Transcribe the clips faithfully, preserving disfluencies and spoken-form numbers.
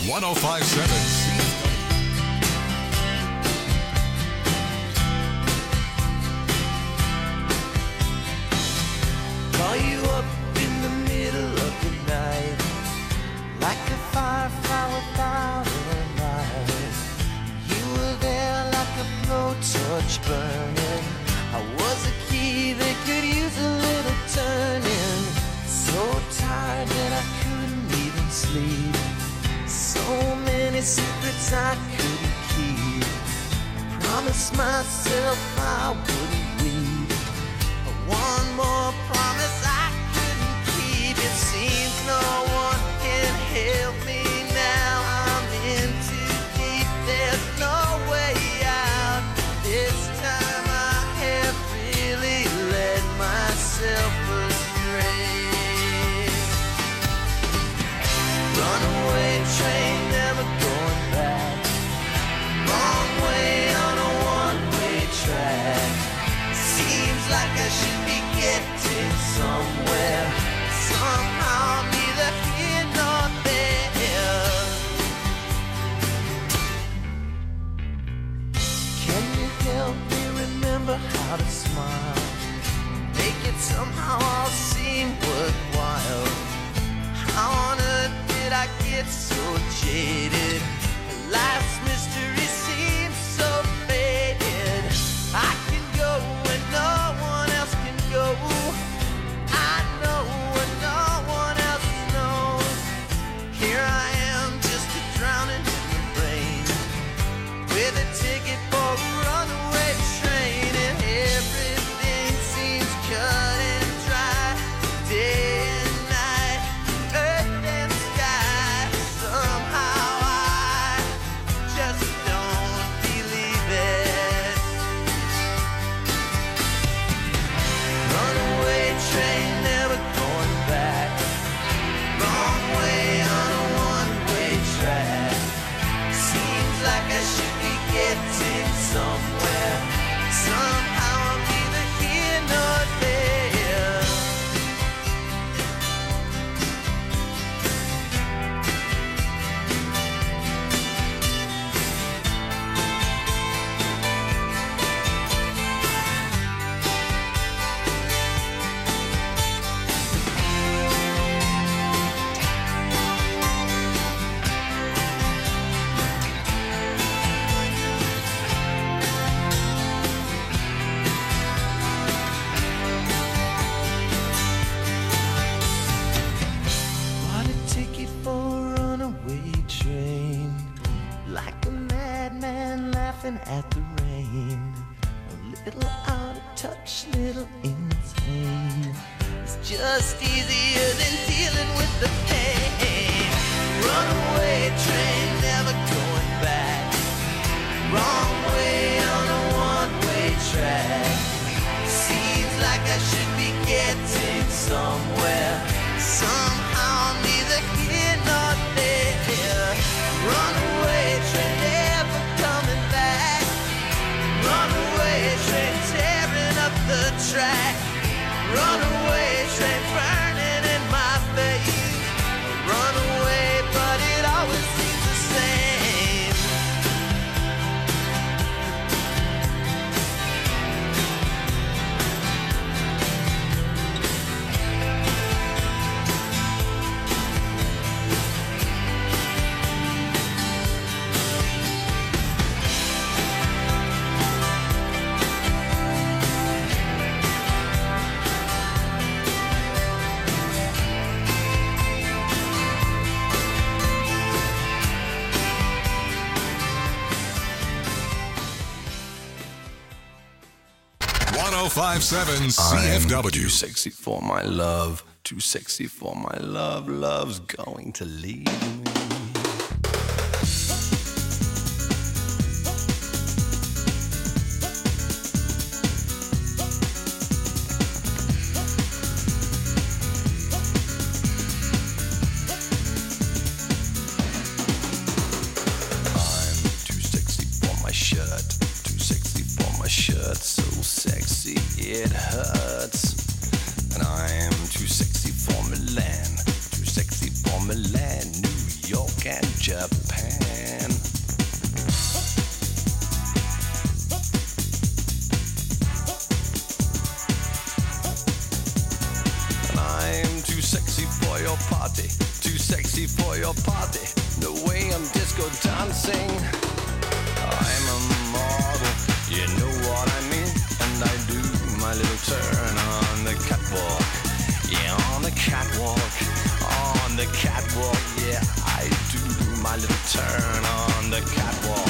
one oh five point seven. Call you up in the middle of the night, like a firefly without a light. You were there like a blowtorch burning. I was a key that could use a little turning. So tired that I couldn't even sleep. So many secrets I couldn't keep. I promised myself I wouldn't weep. One more promise I couldn't keep. It seems no one can help me now. I'm in too deep, there's no way out. This time I have really led myself astray. Runaway train, never going back. Wrong way on a one-way track. Seems like I should be getting somewhere. Somehow neither here nor there. Can you help me remember how to smile? Make it somehow all seem worthwhile. How on earth did I get so jaded? Life's mystery seems so faded. I can go where no one else can go. I know what no one else knows. Here I am, just a drowning in the rain, with a ticket for a runaway train, and everything seems cut and dry. Day and night, earth and sky. Somehow I just don't believe it. Runaway train, never going back. Wrong way on a one-way track. Seems like I should be getting somewhere. Somehow I'm neither here nor there. Bought a ticket for a runaway train, like a madman laughing at the rain. A little out of touch, little insane. It's just easier than dealing with the pain. Runaway train, never going back. Wrong way on a one-way track. Seems like I should be getting somewhere. Somehow neither here nor there. Runaway train, never coming back. Runaway train, tearing up the track. Runaway train, burning in my face. Runaway, but it always seems the same. one oh five point seven C F W. I'm too sexy for my love, too sexy for my love, love's going to leave me. I'm too sexy for my shirt, too sexy for my shirt, so sexy it hurts. And I'm too sexy for Milan, too sexy for Milan, New York and Japan. And I'm too sexy for your party, too sexy for your party. The way I'm disco dancing, I'm a model, you know what I mean. And I do my little turn on the catwalk, yeah, on the catwalk, on the catwalk, yeah, I do my little turn on the catwalk.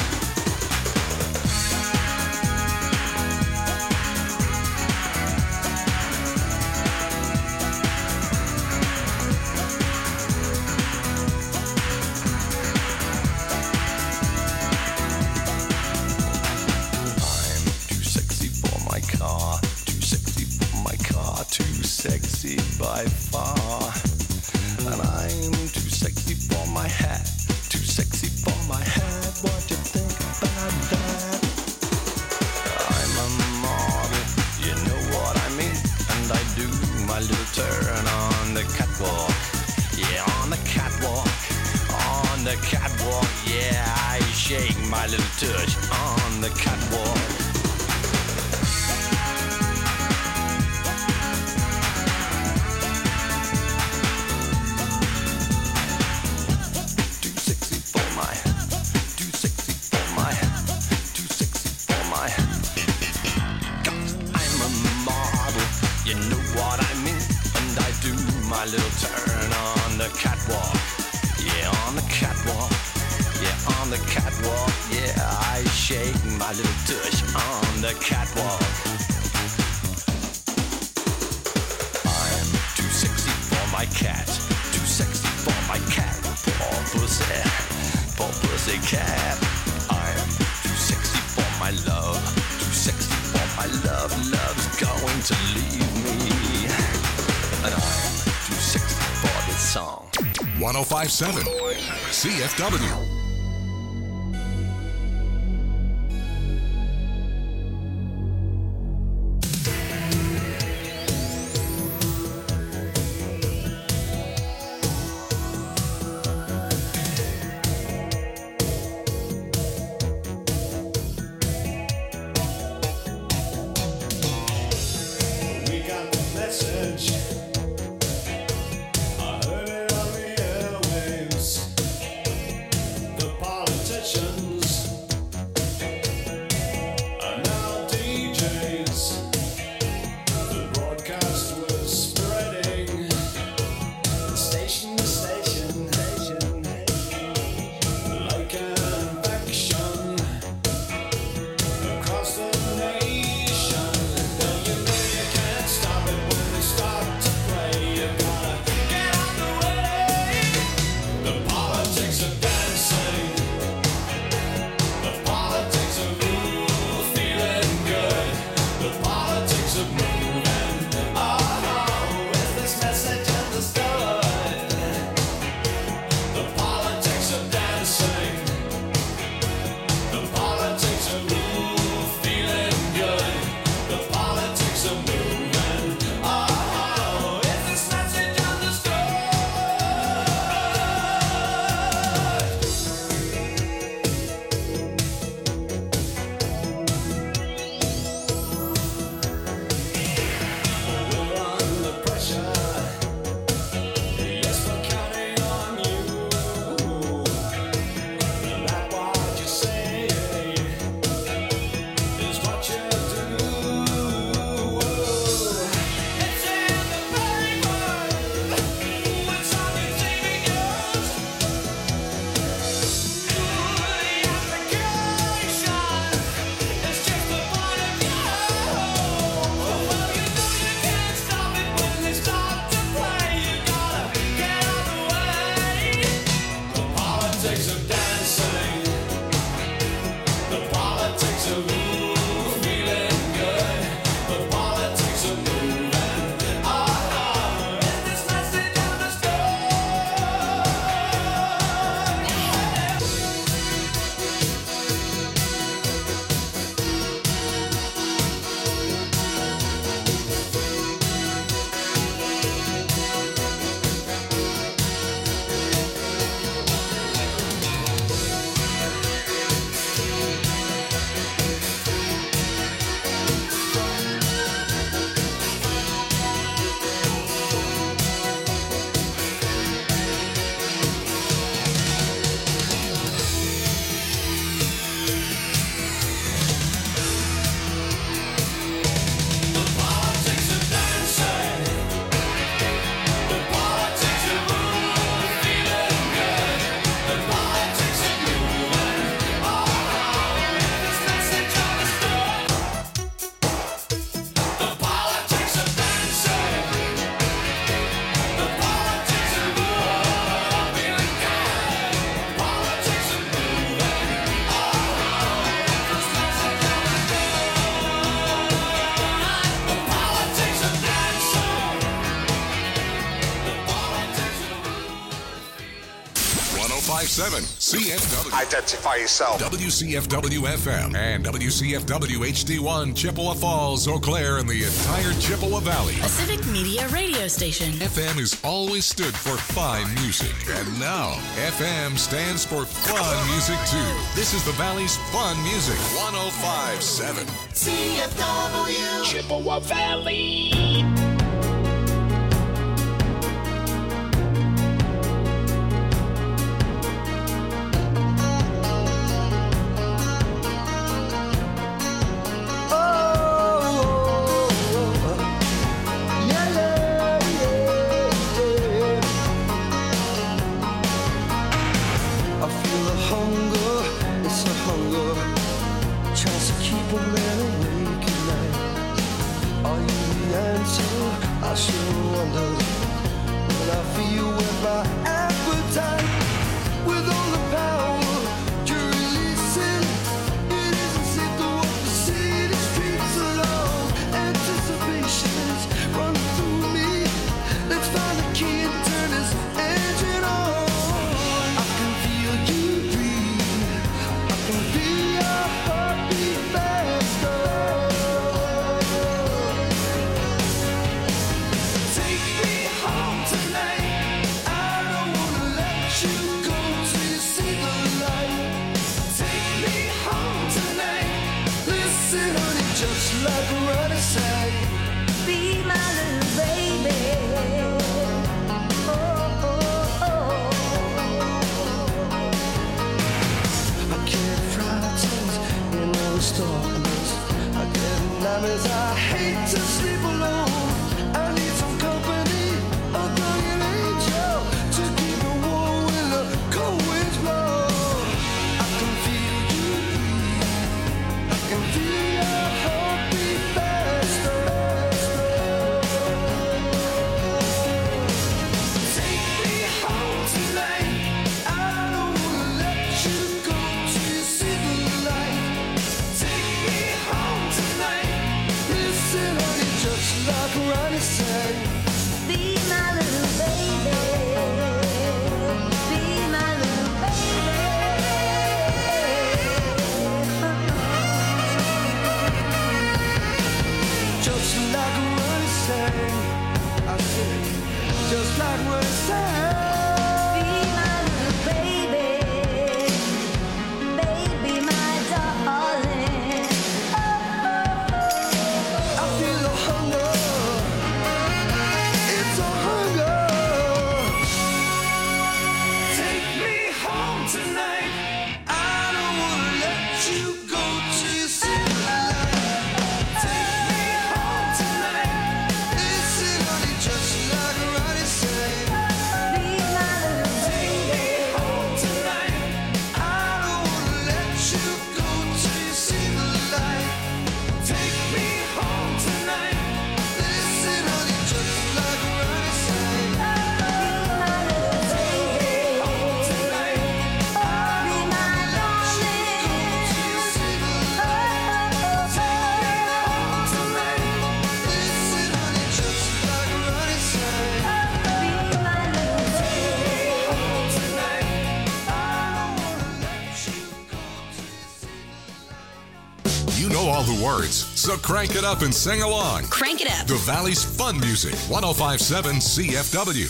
Sexy by far, and I'm too sexy for my hat, too sexy for my hat. What you think about that? I'm a model, you know what I mean, and I do my little turn on the catwalk, yeah, on the catwalk, on the catwalk, yeah, I shake my little touch on the catwalk. My little turn on the catwalk, yeah, on the catwalk, yeah, on the catwalk, yeah, I shake my little tush on the catwalk. I'm too sexy for my cat, too sexy for my cat, poor pussy, poor pussy cat. I'm too sexy for my love, too sexy for my love, love's going to leave me, and I'm too sexy for this song. one oh five point seven C F W. Stop it when they start. five seven C F W. Identify yourself. W C F W F M and W C F W H D one, Chippewa Falls, Eau Claire, and the entire Chippewa Valley. A civic media radio station. F M has always stood for fine music. And now, F M stands for fun music, too. This is the Valley's fun music. one oh five point seven C F W Chippewa Valley. So crank it up and sing along. Crank it up. The Valley's fun music. one oh five point seven C F W.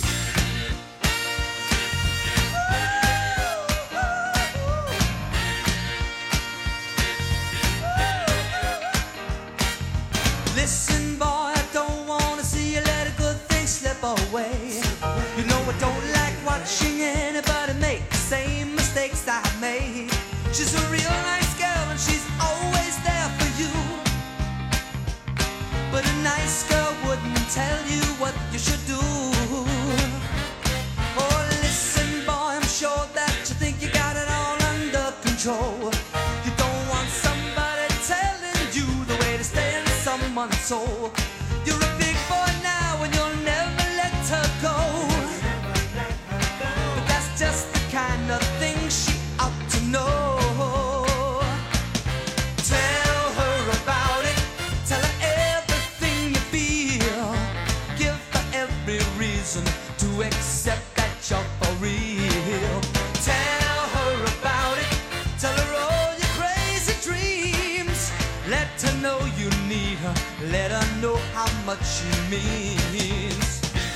Listen, boy, I don't want to see you let a good thing slip away. You know I don't like watching anybody make the same mistakes I made. She's a real nice girl and she's always there for you. But a nice girl wouldn't tell you what you should do. Oh, listen, boy, I'm sure that you think you got it all under control. You don't want somebody telling you the way to stay in someone's soul. You're a big boy now and you'll never let her go. But that's just the kind of thing she ought to know. To accept that you're for real. Tell much she means.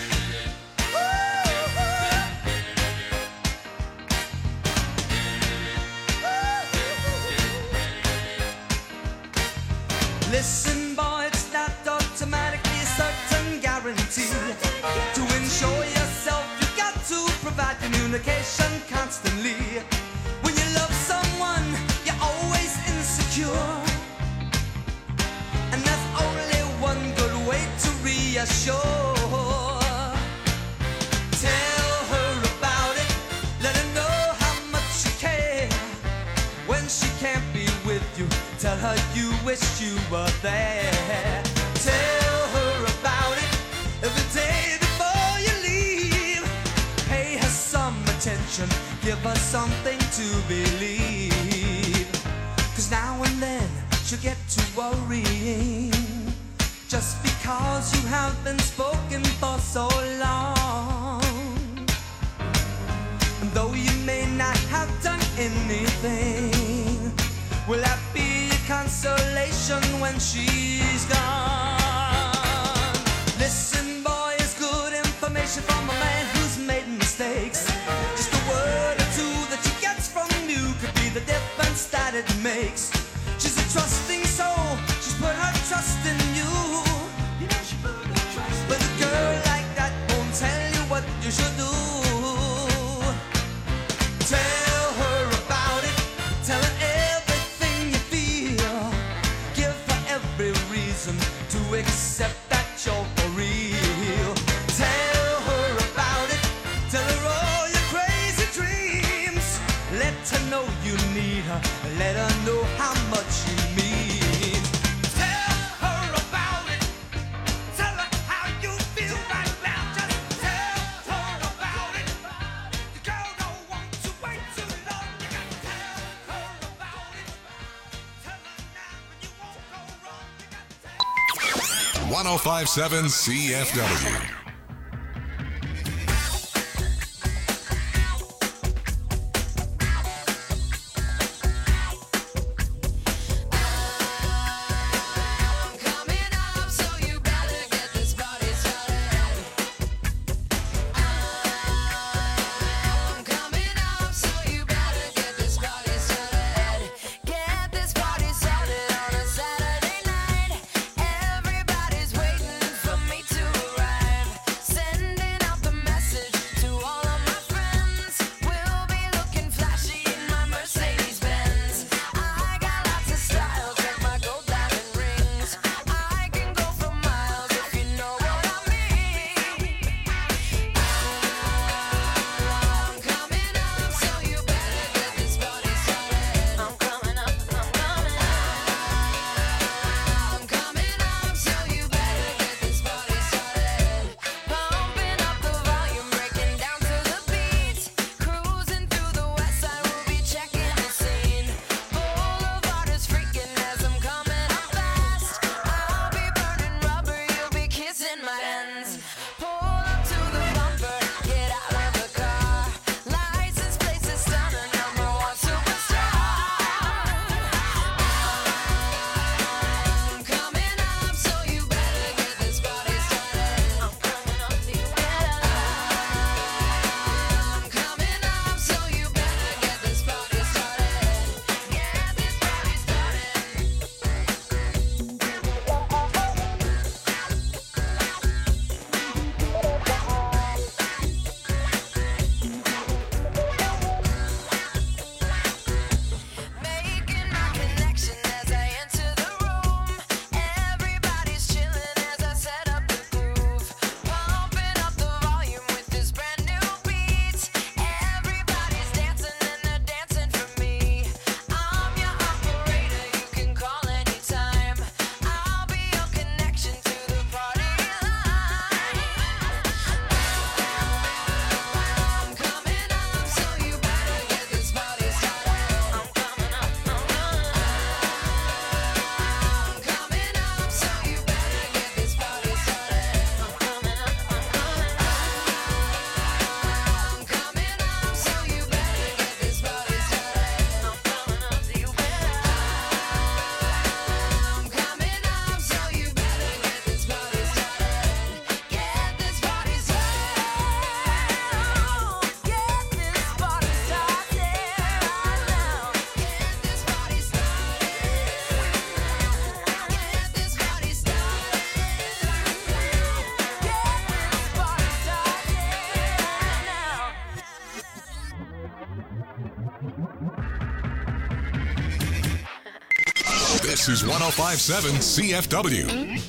Listen, boy, it's not automatically a certain guarantee. To ensure yourself, you got to provide communication constantly. When you love someone, you're always insecure, and there's only one good way to reassure. Tell her about it, let her know how much you care. When she can't be with you, tell her you wish you were there. Tell her about it every day before you leave. Pay her some attention, give her something to believe. Cause now and then she'll get to worrying, just because you have been spoken for so long. And though you may not have done anything, will that be a consolation when she's gone? Listen, boy, it's good information from a man who's made mistakes. Just a word or two that she gets from you could be the difference that it makes. She's a trusting soul, she's put her trust in you. You know she put her trust in you. But a girl like that won't tell you what you should do. Tell her about it, tell her everything you feel. Give her every reason to accept that you're for real. Tell her about it, tell her all your crazy dreams. Let her know you need her, let her know how much you mean. Tell her about it, tell her how you feel right now. Just tell her about it. The girl don't want to wait too long. You gotta tell her about it. Tell her now and you won't go wrong. You gotta tell one oh five point seven C F W. Coming up, so you better get this party started. I'm coming up, so you better get this party started. Get this party started on a Saturday night. Everybody's waiting for me to arrive. Sending out the message to all of my friends. We'll be looking flashy in my Mercedes Benz. I got lots of style, check my gold diamond rings. I can go for miles if you know what I mean. I'm coming up, so you better get this party started. I'm coming up, I'm coming up. I'm coming up, so you better get this party started. Pumping up the volume, breaking down to the beat. Cruising through the west side, we'll be checking the scene. Boulevard is freaking as I'm coming up fast. I'll be burning rubber, you'll be kissing my hands. Pull up to the bumper, get out of the car. License plates is stunning, number one superstar. I'm coming up, so you better get this party started. I'm coming up, so you better. I'm coming up, so you better get this party started. Get this party started. This is one oh five point seven C F W.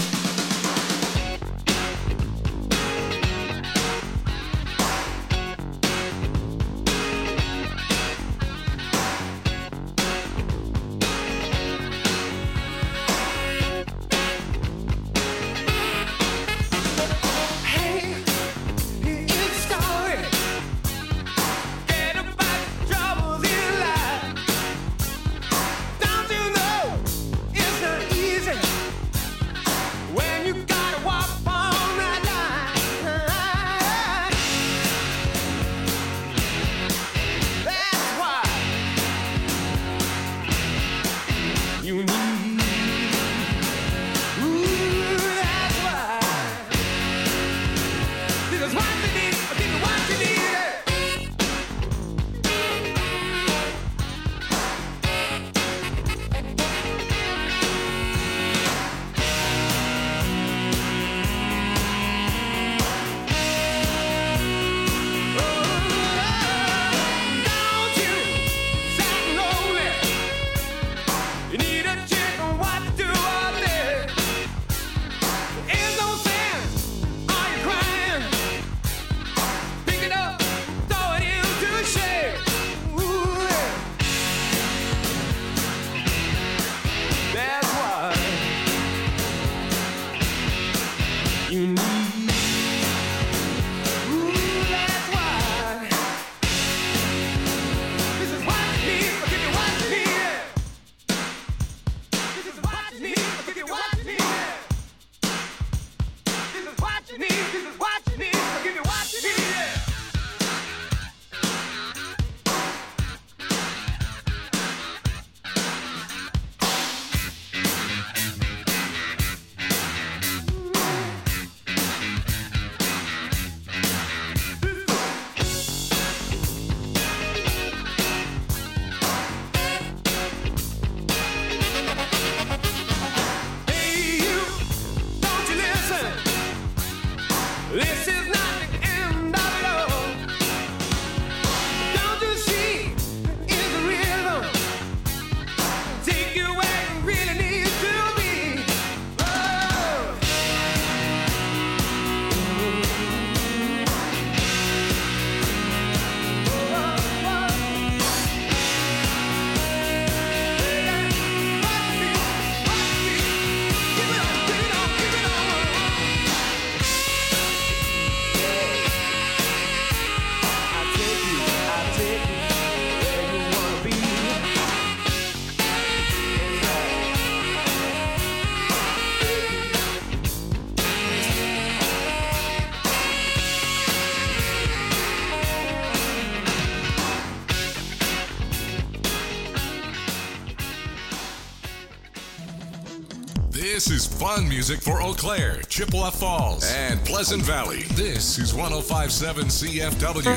This is fun music for Eau Claire, Chippewa Falls, and Pleasant Valley. This is one oh five point seven C F W.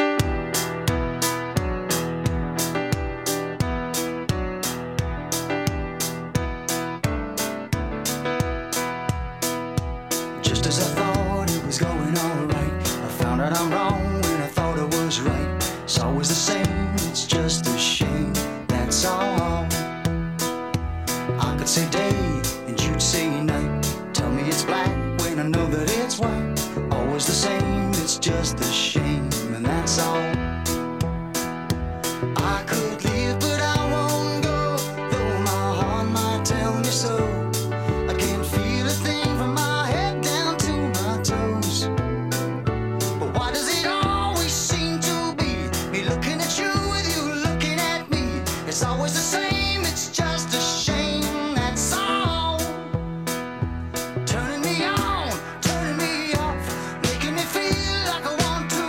Just as I thought it was going all right, I found out I'm wrong when I thought I was right. It's always the same, it's just a shame, that's all. I could say day and you'd say night. Tell me it's black when I know that it's white. Always the same, it's just a shame, and that's all. I could leave but I won't go, though my heart might tell me so. I can't feel a thing from my head down to my toes. But why does it always seem to be me looking at you with you looking at me? It's always the same, it's just a shame, that's all. Turning me on, turning me off, making me feel like I want to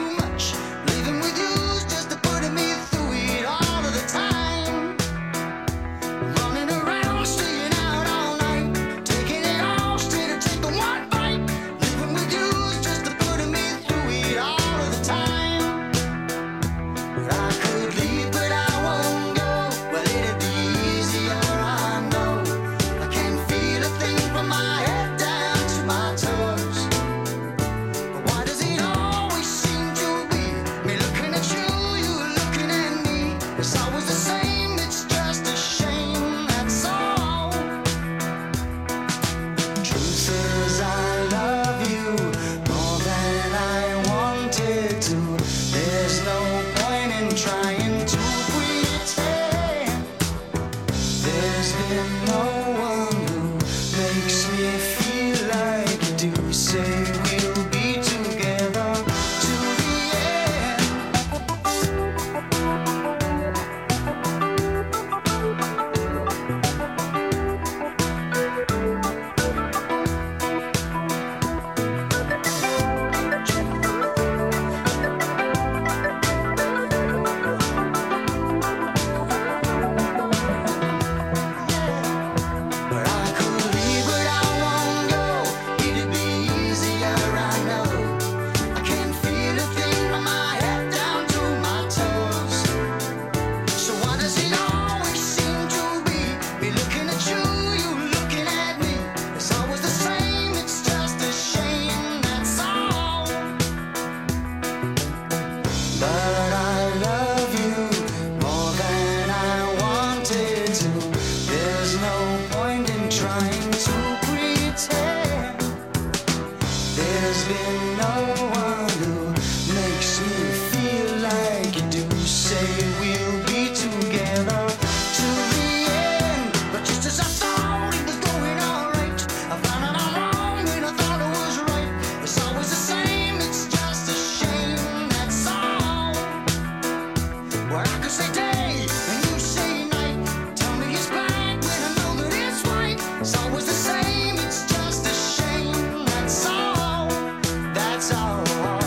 and no one who makes me feel like you do. Say we'll be together till the end, but just as I thought it was going all right, I found out I'm wrong when I thought it was right. It's always the same, it's just a shame, that's all. Well, I could say day and you say night. Tell me it's bad when I know that it's right. It's always the same, it's just a shame, that's all, that's all.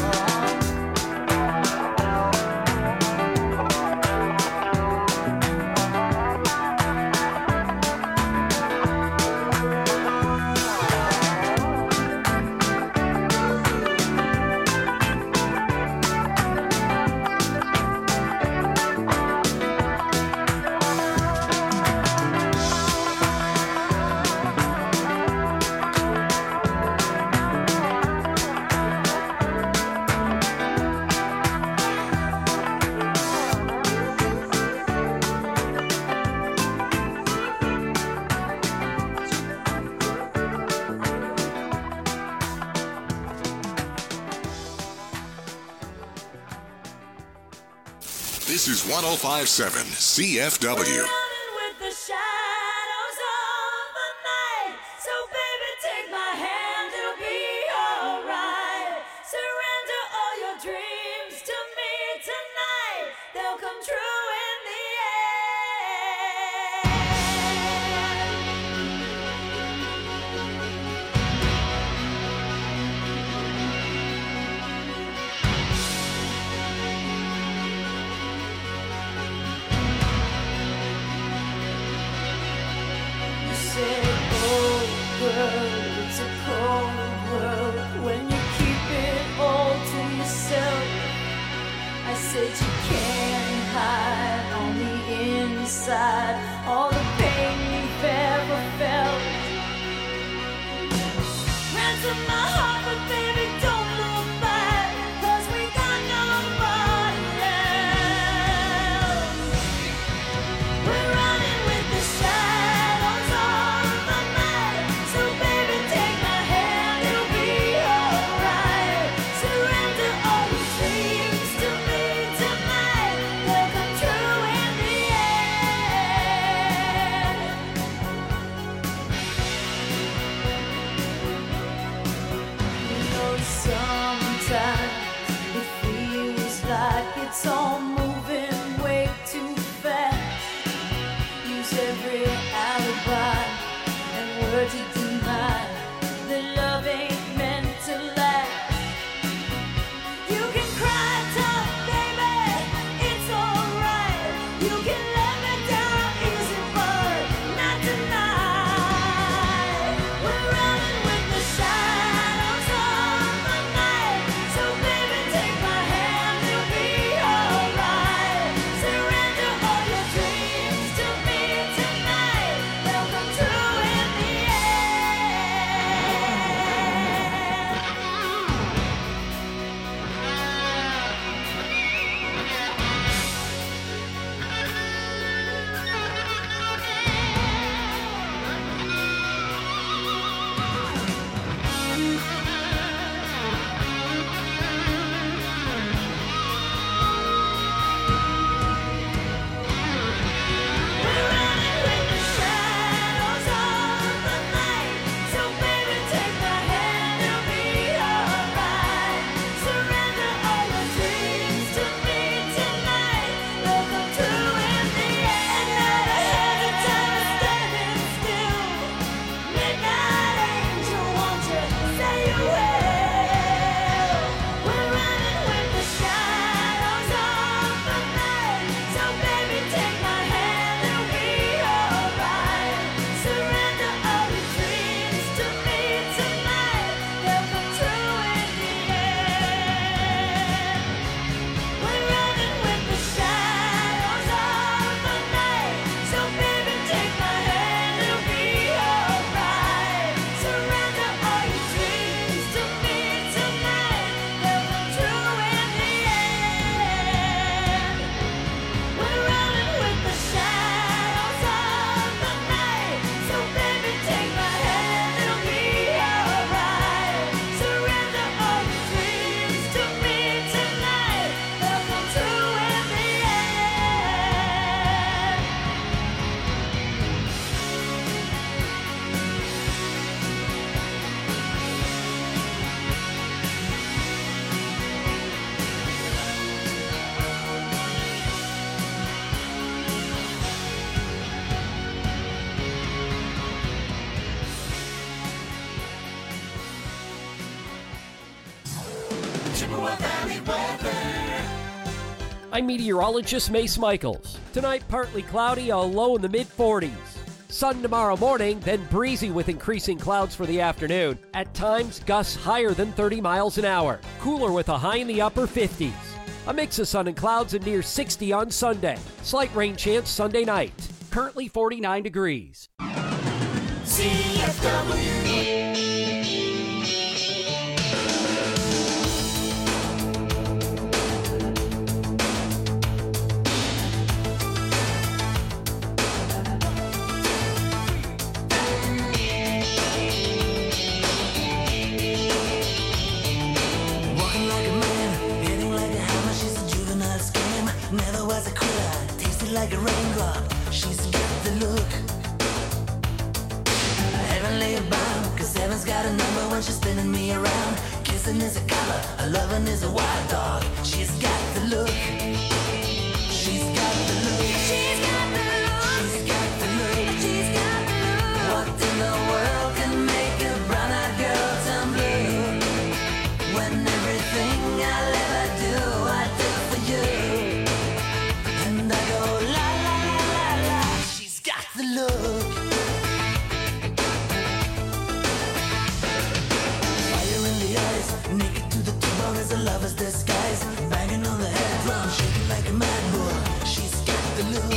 This is one oh five point seven C F W. Running with the shadows of the night. So baby, take my hand, it'll be alright. Surrender all your dreams to me tonight. They'll come true in the You say, oh girl, it's a cold world when you keep it all to yourself. I said you can't hide on the inside all the pain you've ever felt. Ransom my heart, but baby, don't look back, 'cause we got nobody else. We're running with the shadows of the night. So baby, take my hand, it'll be alright. Surrender all your dreams to me tonight. They'll come true in the end. Chippewa Valley weather. I'm meteorologist Mace Michaels. Tonight, partly cloudy, a low in the mid forties. Sun tomorrow morning, then breezy with increasing clouds for the afternoon. At times, gusts higher than thirty miles an hour. Cooler with a high in the upper fifties. A mix of sun and clouds and near sixty on Sunday. Slight rain chance Sunday night. Currently forty-nine degrees. C F W. Never was a quitter, tasted like a raindrop. She's got the look. Heavenly bound, cause heaven's got a number when she's spinning me around. Kissing is a color, a loving is a wild dog. She's got the look. She's got the look. She's got the look. She's got the look. She's got the look. What in the world can make a brown-eyed girl turn blue? When everything I'll ever do, I do for you. And I go la la la la la. She's got the look. Fire in the eyes, naked to the bone as a lover's disguise. Banging on the head drum, shaking like a mad bull. She's got the look.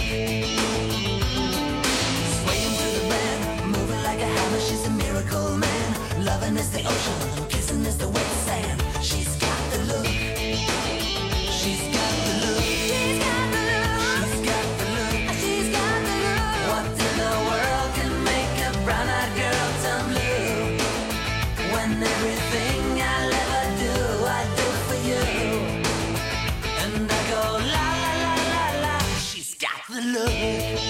Swaying through the band, moving like a hammer. She's a miracle man. Loving is the ocean, kissing is the wet sand. She's got the look. She's got the look. She's got the look. She's got the look. She's got the look. What in the world can make a brown-eyed girl turn blue? When everything I'll ever do, I do for you. And I go la la la la la. She's got the look.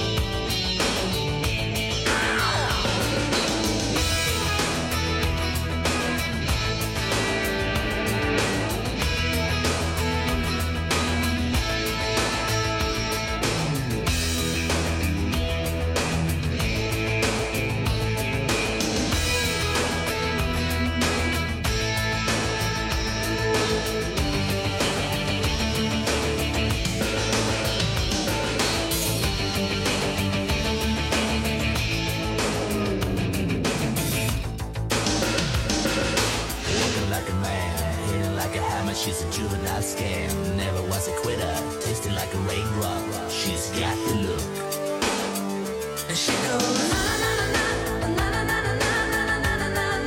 She's a juvenile scam, never was a quitter, tasting like a raindrop. She's got the look. And she goes na na na na na na na na na na na na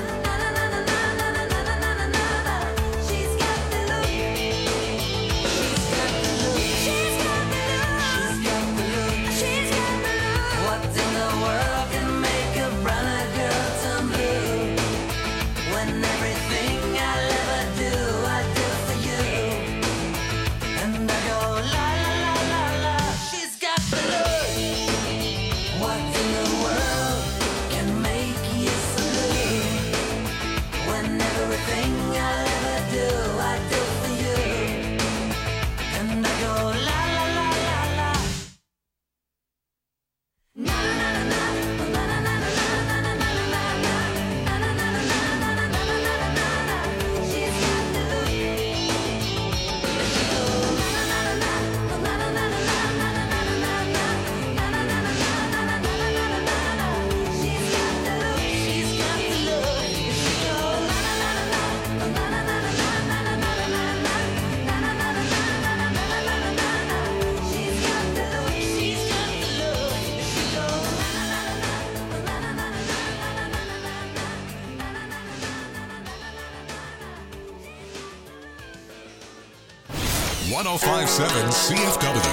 na. She's got the look. She's got the look. She's got the look. She's got the look. She's got the look. What in the world can make a brown-eyed girl turn blue? When everything I'll ever do, I do for you. And I go la la la la la. She's got the look. What in the world can make you so blue? When everything I'll ever do, I do for you. And I go la la la la la. Na na na na na na na na na na na na. She's got the look. She goes na na na na na na na na na na. She's got the look. She's got the look. She goes na na na na na na na na na na na na. She's got the look. She's got the look. She goes na na na na na na na one oh five point seven C F W.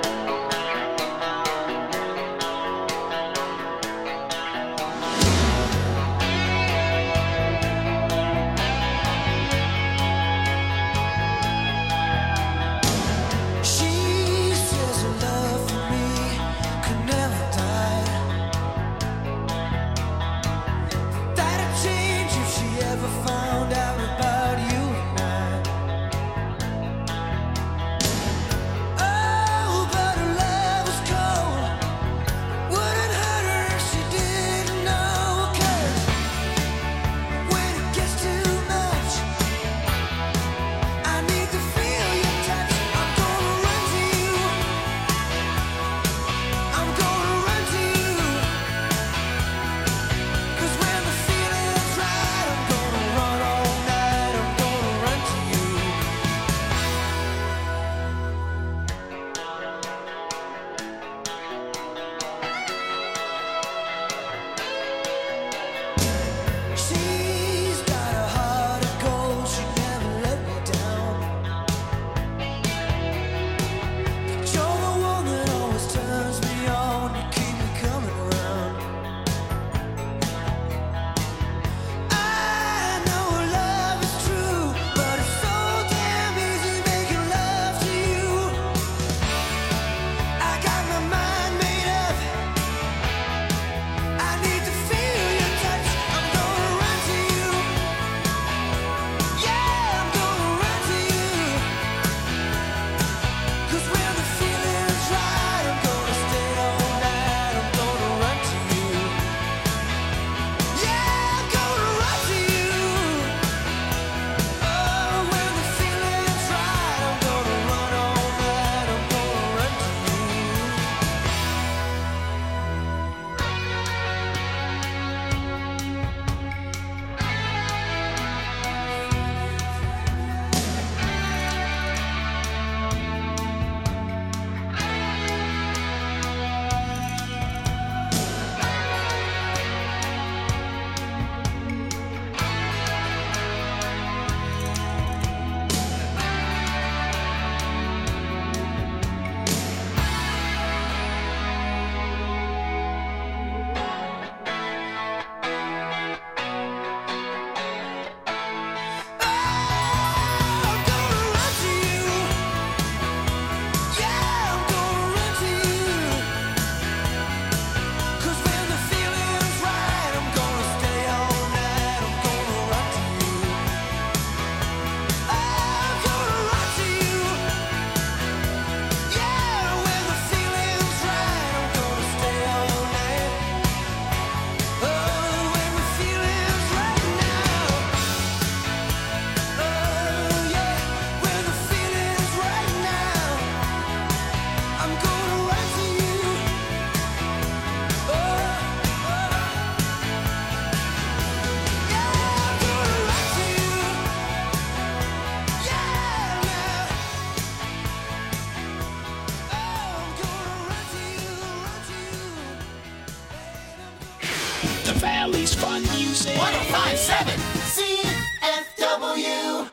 She says her love for me could never die. That'd change if she ever found out about you and I. Oh, Valley's Fun Music. one oh five point seven C F W.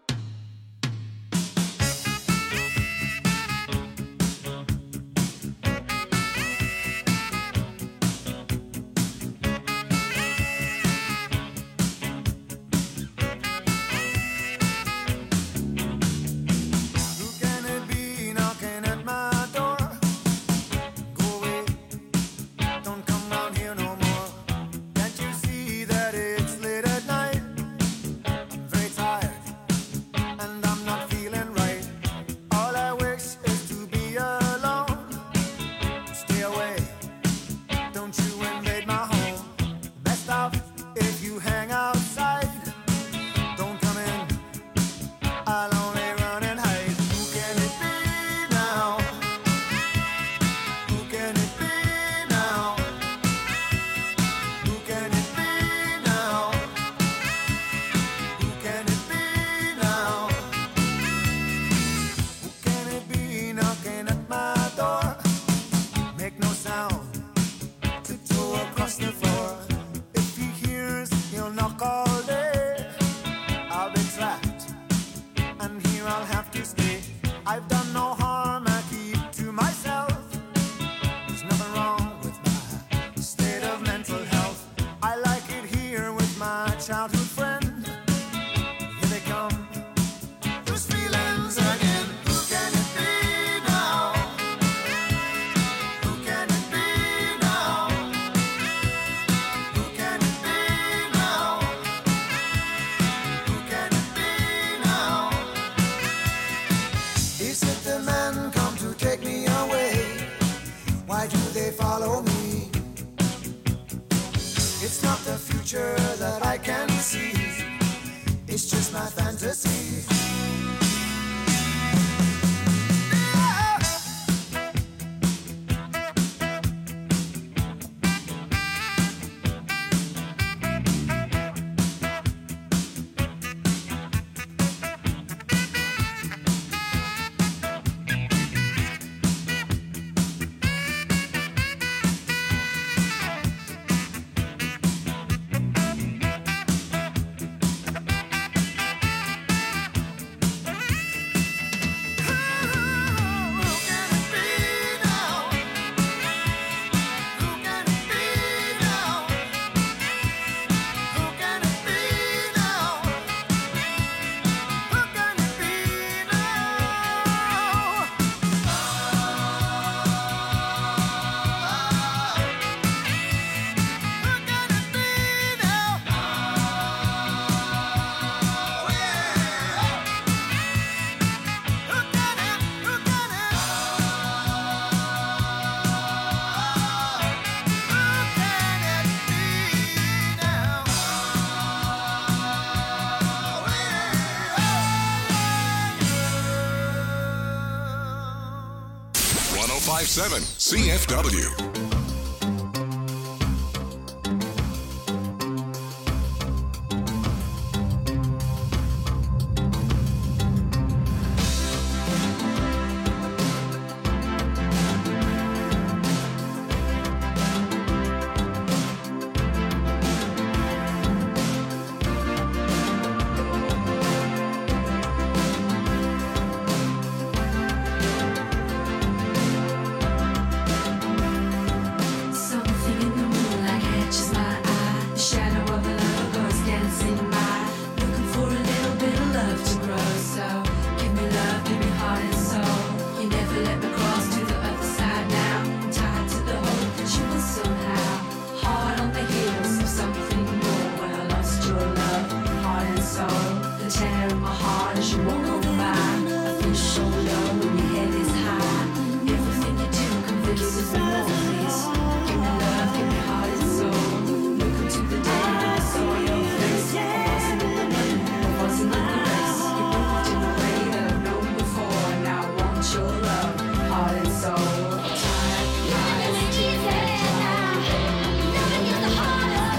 one oh five point seven C F W.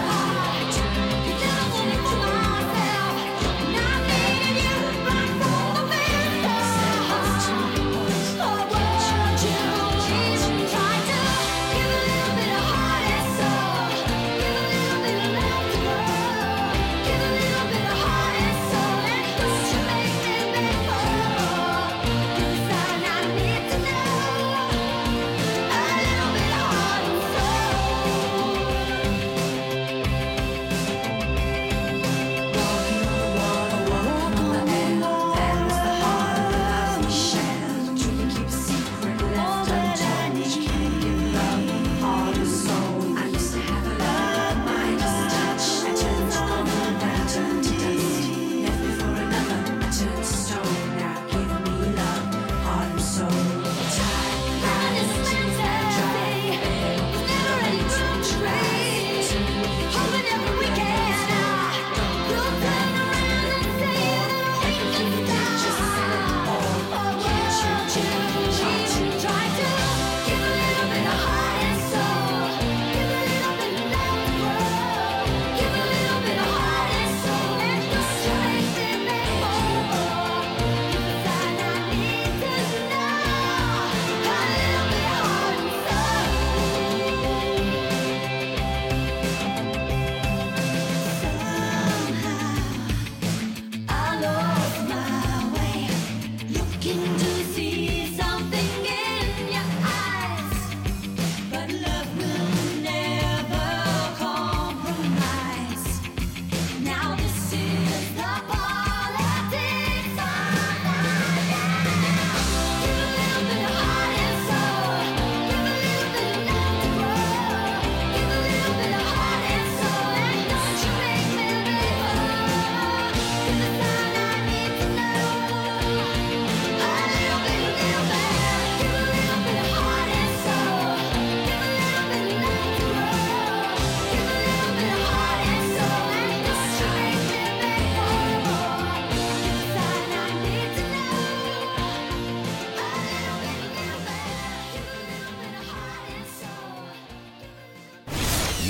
Bye.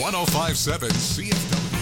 one oh five point seven C F W.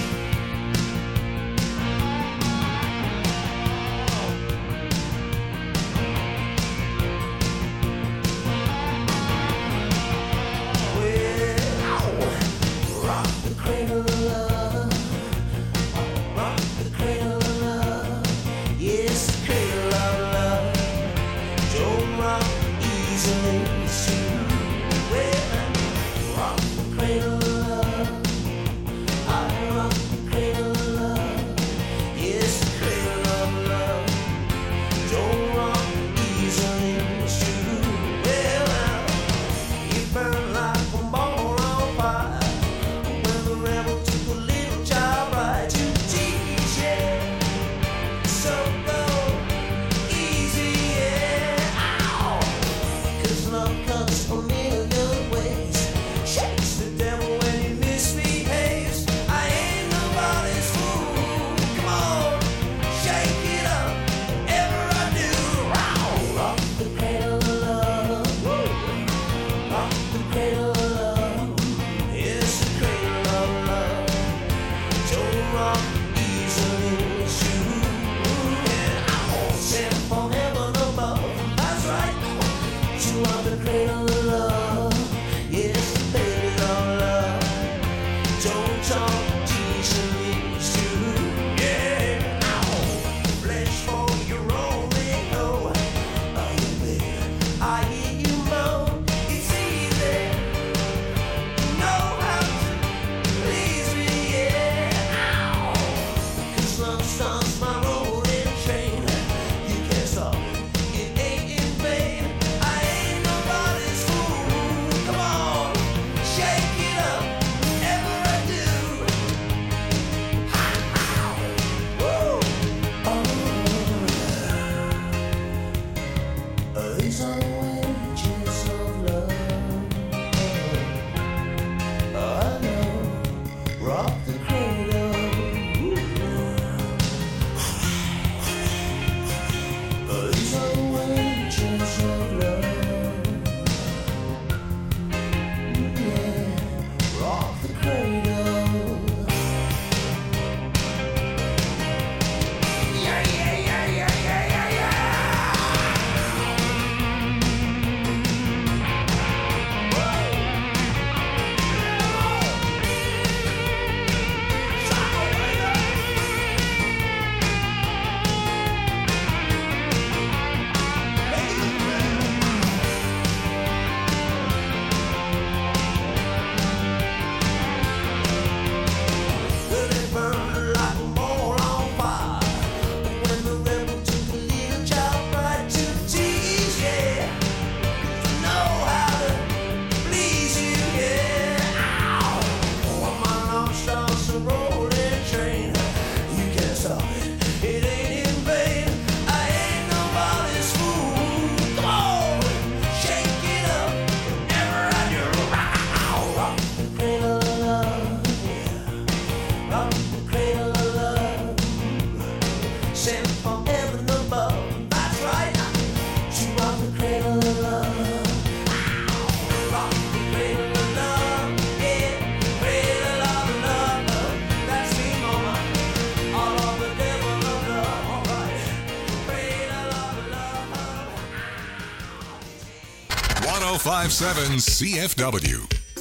one oh five point seven C F W.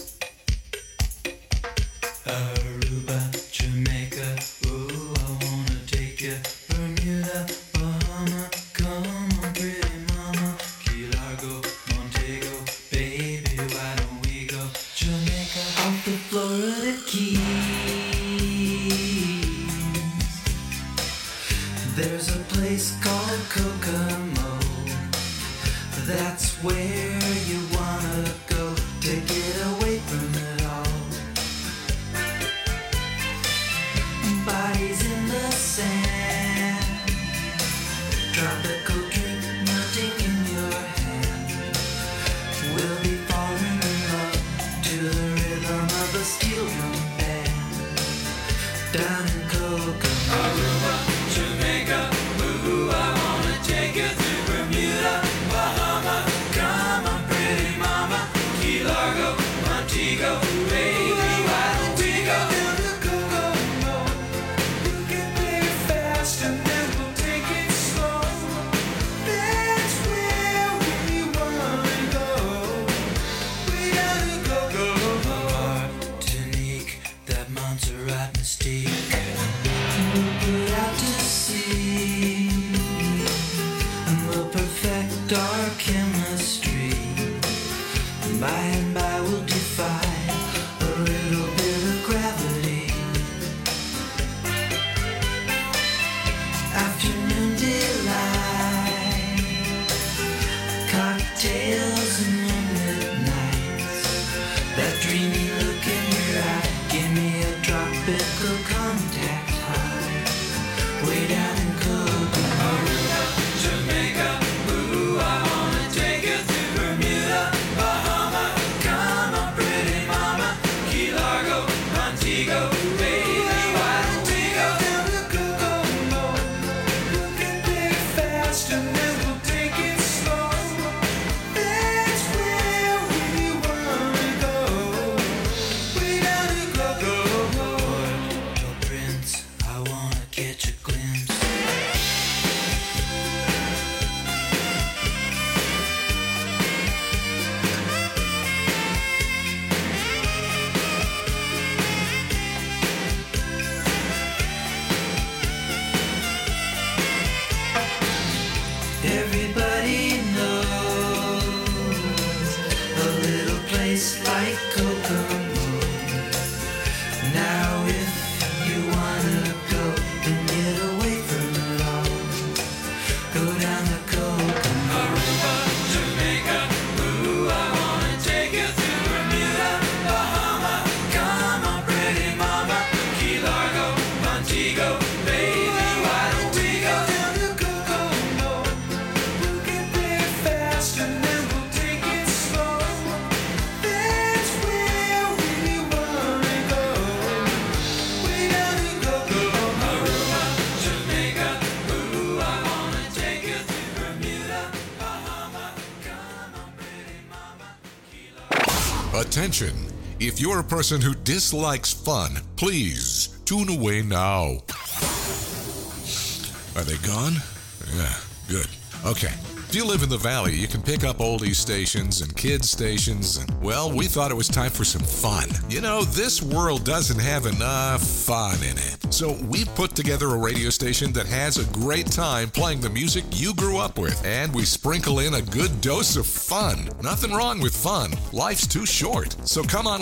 Aruba, Jamaica, ooh, I wanna take you. Bermuda, Bahama, come on, pretty mama. Key Largo, Montego, baby, why don't we go? Jamaica, off the Florida Keys. There's a place called Kokomo. That's where you wanna go to get away from it all. Bodies in the sand, tropical drink melting in your hand. We'll be falling in love to the rhythm of a steel drum band. Down in Kokomo, Aruba, Jamaica, ooh, I wanna take you to Bermuda, Bahama, come on, pretty mama, Key Largo, Montego, baby, why Everybody knows a little place like Kokomo. Now if you wanna go and get away from it all, go down the Kokomo. Aruba, Jamaica, ooh, I wanna take you through Bermuda, Bahama. Come on, pretty mama, Key Largo, Montego, baby, why don't we go down to Kokomo? We'll get there fast and then we'll take it slow. That's where we wanna go. Way down in Kokomo. Aruba, Jamaica, ooh, I wanna take you through Bermuda, Bahama. Come on, pretty mama, Key Largo. Attention! If you're a person who dislikes fun, please tune away now. Are they gone? Yeah, good. Okay. If you live in the valley, you can pick up oldie stations and kids stations. And, well, we thought it was time for some fun. You know, this world doesn't have enough fun in it. So we've put together a radio station that has a great time playing the music you grew up with. And we sprinkle in a good dose of fun. Nothing wrong with fun. Life's too short. So come on.